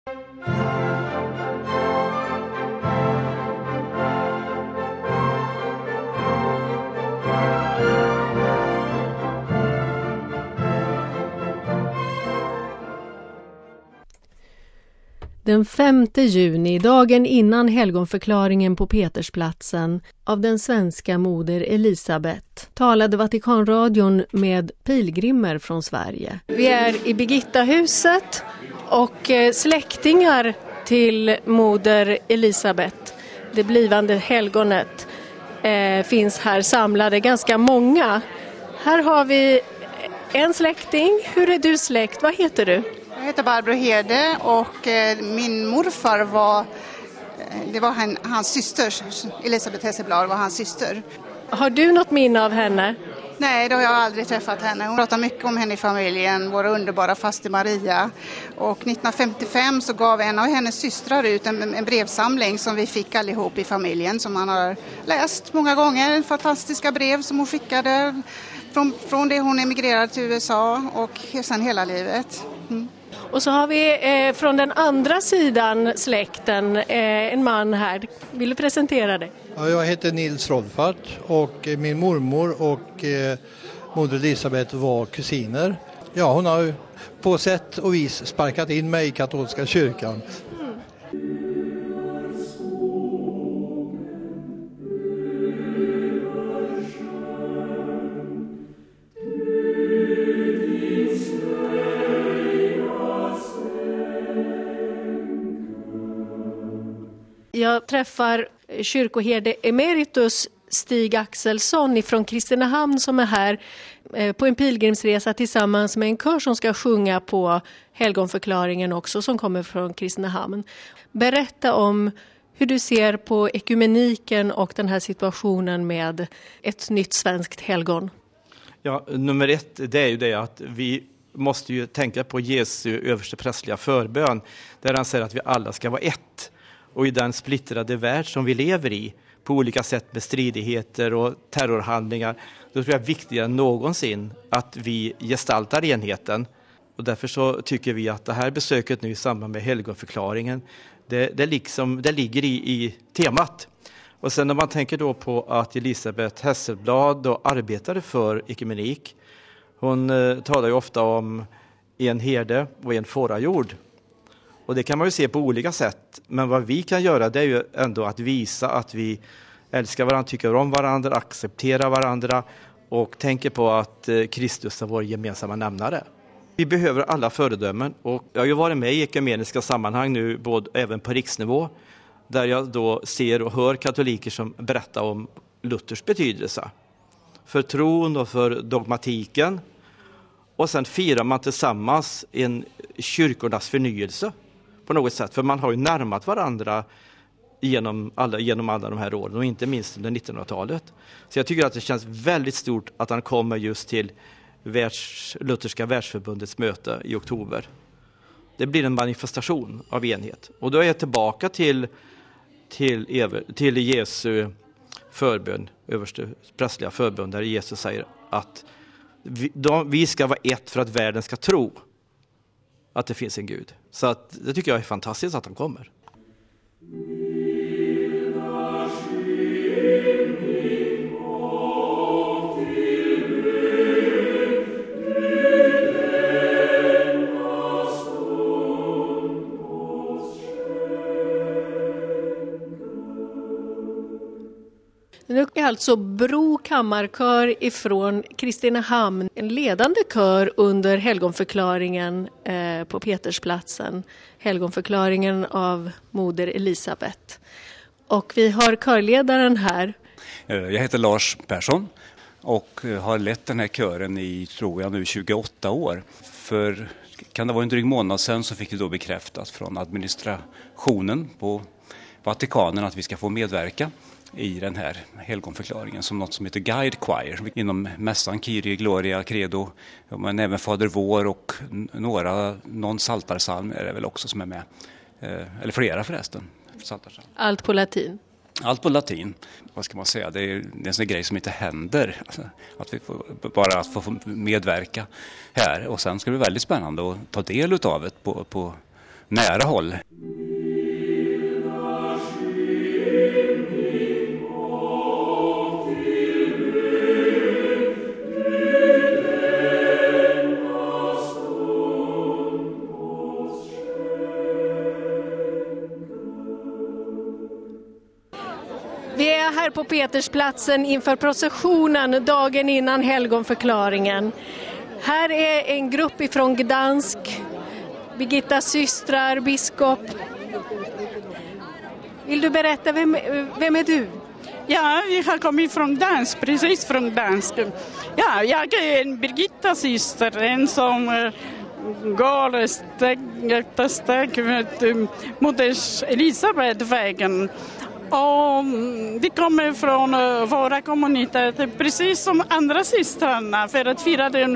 Den 5 juni, dagen innan helgonförklaringen på Petersplatsen av den svenska moder Elisabet, talade Vatikanradion med pilgrimer från Sverige. Vi är i Birgittahuset och släktingar till moder Elisabet, det blivande helgonet, finns här samlade, ganska många. Här har vi en släkting. Hur är du släkt? Vad heter du? Jag heter Barbro Hede och min morfar var hans syster, Elisabeth Hesselblad var hans syster. Har du något minne av henne? Nej, då har jag aldrig träffat henne. Hon pratade mycket om henne i familjen, vår underbara faster Maria. Och 1955 så gav en av hennes systrar ut en brevsamling som vi fick allihop i familjen, som man har läst många gånger. Fantastiska brev som hon skickade från det hon emigrerade till USA och sen hela livet. Mm. Och så har vi från den andra sidan släkten en man här. Vill du presentera dig? Ja, jag heter Nils Rodfart och min mormor och moder Elisabeth var kusiner. Ja, hon har på sätt och vis sparkat in mig i katolska kyrkan. Jag träffar kyrkoherde emeritus Stig Axelsson från Kristinehamn som är här på en pilgrimsresa tillsammans med en kör som ska sjunga på helgonförklaringen också, som kommer från Kristinehamn. Berätta om hur du ser på ekumeniken och den här situationen med ett nytt svenskt helgon. Ja, nummer ett, det är ju det att vi måste ju tänka på Jesu översteprästliga förbön där han säger att vi alla ska vara ett. Och i den splittrade värld som vi lever i, på olika sätt med stridigheter och terrorhandlingar, då tror jag det är viktigare än någonsin att vi gestaltar enheten. Och därför så tycker vi att det här besöket nu i samband med helgonförklaringen, det ligger i temat. Och sen när man tänker då på att Elisabeth Hesselblad då arbetade för ekumenik, hon talar ju ofta om en herde och en fårajord. Och det kan man ju se på olika sätt. Men vad vi kan göra, det är ju ändå att visa att vi älskar varandra, tycker om varandra, accepterar varandra och tänker på att Kristus är vår gemensamma nämnare. Vi behöver alla föredömen, och jag har ju varit med i ekumeniska sammanhang nu, även på riksnivå, där jag då ser och hör katoliker som berättar om Luthers betydelse för tron och för dogmatiken. Och sen firar man tillsammans en kyrkornas förnyelse på något sätt. För man har ju närmat varandra genom alla de här åren, och inte minst under 1900-talet. Så jag tycker att det känns väldigt stort att han kommer just till Lutherska världsförbundets möte i oktober. Det blir en manifestation av enhet. Och då är jag tillbaka till Jesu förbön, överste prästliga förbön, där Jesus säger att vi ska vara ett för att världen ska tro att det finns en Gud. Så att, det tycker jag är fantastiskt att han kommer. Nu är alltså Bro kammarkör ifrån Kristinehamn, en ledande kör under helgonförklaringen på Petersplatsen, helgonförklaringen av moder Elisabet. Och vi har körledaren här. Jag heter Lars Persson och har lett den här kören i, tror jag nu, 28 år. För kan det vara en dryg månad sedan så fick vi då bekräftat från administrationen på Vatikanen att vi ska få medverka i den här helgonförklaringen som något som heter Guide Choir inom mässan Kyrie, Gloria, Credo, men även Fader vår och någon saltarsalm är det väl också som är med, eller flera förresten. Saltarsalm. Allt på latin? Allt på latin, vad ska man säga, det är en sån grej som inte händer, att vi får, bara att få medverka här, och sen ska det bli väldigt spännande att ta del av det på nära håll. Vi är här på Petersplatsen inför processionen dagen innan helgonförklaringen. Här är en grupp ifrån Gdansk, Birgittas systrar, biskop. Vill du berätta, vem är du? Ja, vi har kommit från Gdansk, precis från Gdansk. Ja, jag är en Birgittas syster, en som går steg efter steg med moders Elisabeth-vägen. Och vi kommer från våra kommuniteter, precis som andra systrarna, för att fira den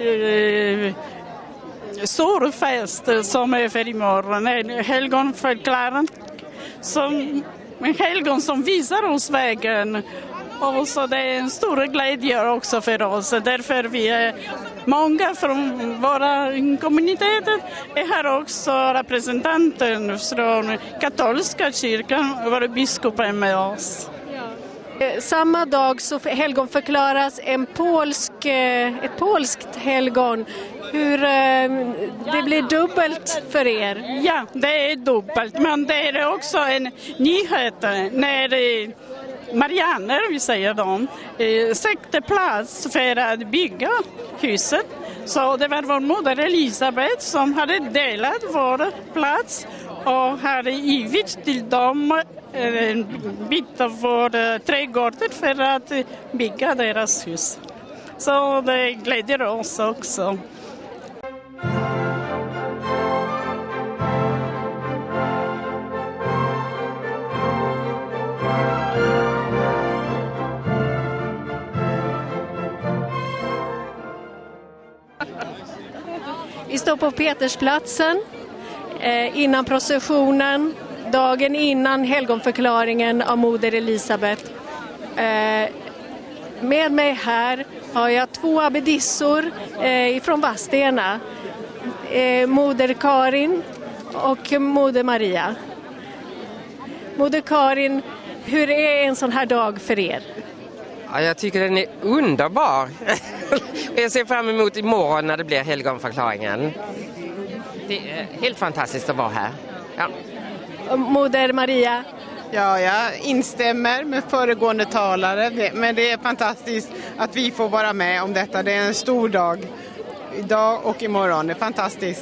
stor fest som är för imorgon. En helgonförklaring, en helgon som visar oss vägen. Och så det är en stor glädje också för oss. Därför vi är många från våra kommuniteter är här också representanten från katolska kyrkan, vår biskop är med oss. Samma dag så helgonförklaras ett polskt helgon. Hur det blir dubbelt för er? Ja, det är dubbelt, men det är också en nyhet när Marianer, vi säger dem, sökte plats för att bygga huset. Så det var vår moder Elisabeth som hade delat vår plats och hade givit till dem en bit av vår trädgård för att bygga deras hus. Så det glädjer oss också. Vi står på Petersplatsen innan processionen, dagen innan helgonförklaringen av moder Elisabeth. Med mig här har jag 2 abbedissor ifrån Vadstena, moder Karin och moder Maria. Moder Karin, hur är en sån här dag för er? Ja, jag tycker den är underbar. Jag ser fram emot imorgon när det blir helgonförklaringen. Det är helt fantastiskt att vara här. Ja. Moder Maria? Ja, jag instämmer med föregående talare, men det är fantastiskt att vi får vara med om detta. Det är en stor dag, idag och imorgon. Det är fantastiskt.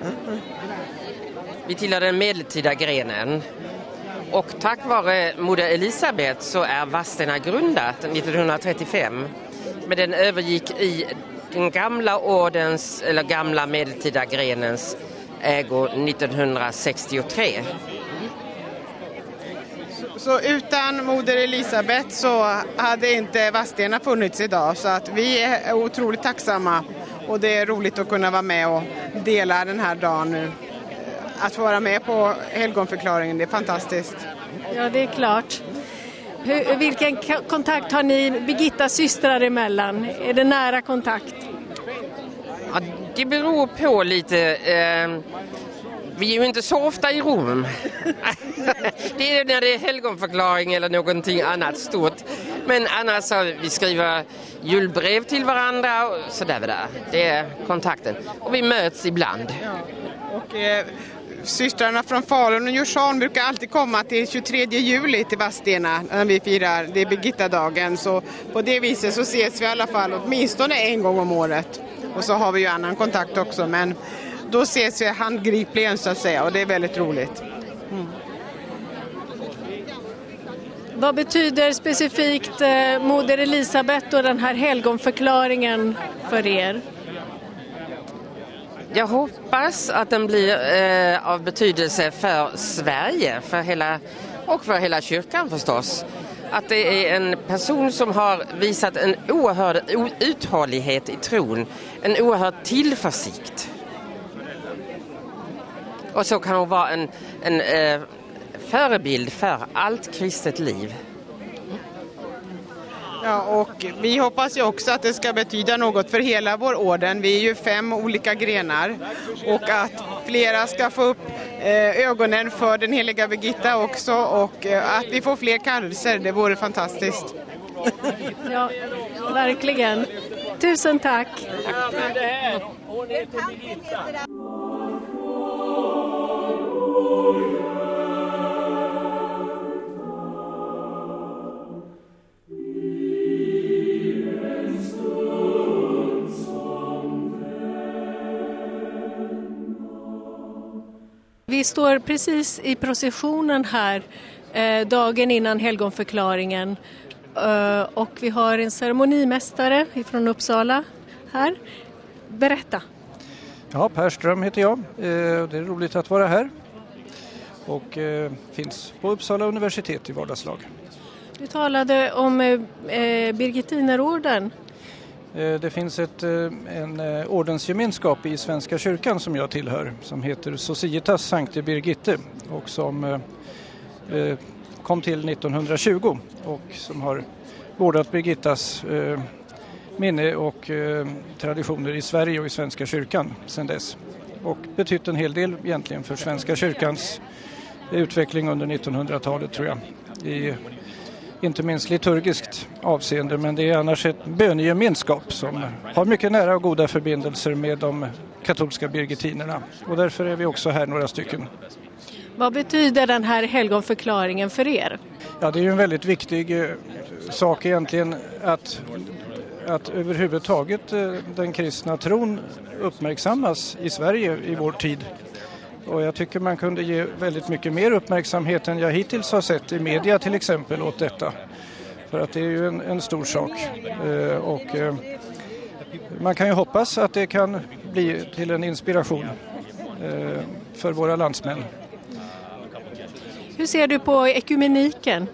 Vi tillhör den medeltida grenen. Och tack vare moder Elisabeth så är Vadstena grundat 1935. Men den övergick i den gamla ordens eller gamla medeltida grenens ägo 1963. Så utan moder Elisabeth så hade inte Vadstena funnits idag. Så att vi är otroligt tacksamma och det är roligt att kunna vara med och dela den här dagen nu. Att få vara med på helgonförklaringen, det är fantastiskt. Ja, det är klart. Vilken kontakt har ni Birgittas systrar emellan? Är det nära kontakt? Ja, det beror på lite. Vi är ju inte så ofta i Rom. Det är när det är helgonförklaring eller någonting annat stort. Men annars så vi skriver julbrev till varandra och sådär. Det är kontakten. Och vi möts ibland. Ja. Och systrarna från Falun och Djursholm brukar alltid komma till 23 juli till Vadstena när vi firar, det är Birgitta-dagen. Så på det viset så ses vi i alla fall åtminstone en gång om året. Och så har vi ju annan kontakt också, men då ses vi handgripligen så att säga och det är väldigt roligt. Mm. Vad betyder specifikt moder Elisabeth och den här helgonförklaringen för er? Jag hoppas att den blir av betydelse för Sverige, för hela kyrkan förstås. Att det är en person som har visat en oerhörd uthållighet i tron, en oerhörd tillförsikt. Och så kan hon vara en förebild för allt kristet liv. Ja, och vi hoppas ju också att det ska betyda något för hela vår orden. Vi är ju 5 olika grenar och att flera ska få upp ögonen för den heliga Birgitta också och att vi får fler kallelser, det vore fantastiskt. Ja, verkligen. Tusen tack. Vi står precis i processionen här dagen innan helgonförklaringen och vi har en ceremonimästare från Uppsala här. Berätta. Ja, Per Ström heter jag. Det är roligt att vara här och finns på Uppsala universitet i vardagslag. Du talade om Birgittinerorden. Det finns en ordensgemenskap i Svenska kyrkan som jag tillhör som heter Societas Sancti Birgitte och som kom till 1920 och som har vårdat Birgittas minne och traditioner i Sverige och i Svenska kyrkan sedan dess. Och betytt en hel del egentligen för Svenska kyrkans utveckling under 1900-talet tror jag. Inte minst liturgiskt avseende, men det är annars ett bönegemenskap som har mycket nära och goda förbindelser med de katolska birgittinerna. Och därför är vi också här några stycken. Vad betyder den här helgonförklaringen för er? Ja, det är ju en väldigt viktig sak egentligen att överhuvudtaget den kristna tron uppmärksammas i Sverige i vår tid. Och jag tycker man kunde ge väldigt mycket mer uppmärksamhet än jag hittills har sett i media till exempel åt detta. För att det är ju en stor sak. Man kan ju hoppas att det kan bli till en inspiration för våra landsmän. Hur ser du på ekumeniken?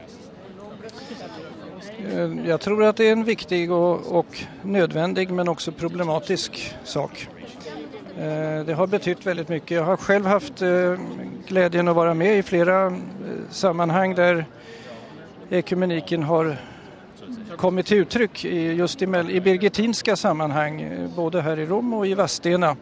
Jag tror att det är en viktig och nödvändig men också problematisk sak. Det har betytt väldigt mycket. Jag har själv haft glädjen att vara med i flera sammanhang där ekumeniken har kommit till uttryck just i birgittinska sammanhang, både här i Rom och i Vadstena.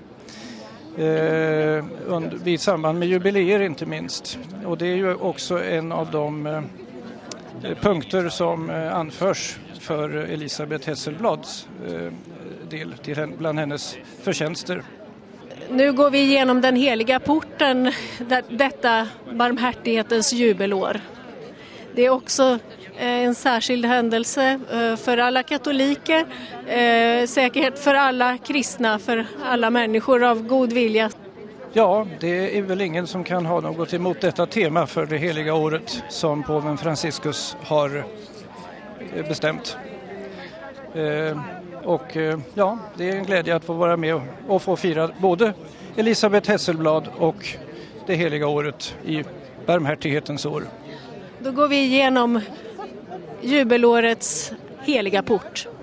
Vid samband med jubileer inte minst. Och det är ju också en av de punkter som anförs för Elisabeth Hesselblads del bland hennes förtjänster. Nu går vi igenom den heliga porten, detta barmhärtighetens jubelår. Det är också en särskild händelse för alla katoliker, säkert för alla kristna, för alla människor av god vilja. Ja, det är väl ingen som kan ha något emot detta tema för det heliga året som påven Franciscus har bestämt. Ja, det är en glädje att få vara med och få fira både Elisabeth Hesselblad och det heliga året i barmhärtighetens år. Då går vi igenom jubelårets heliga port.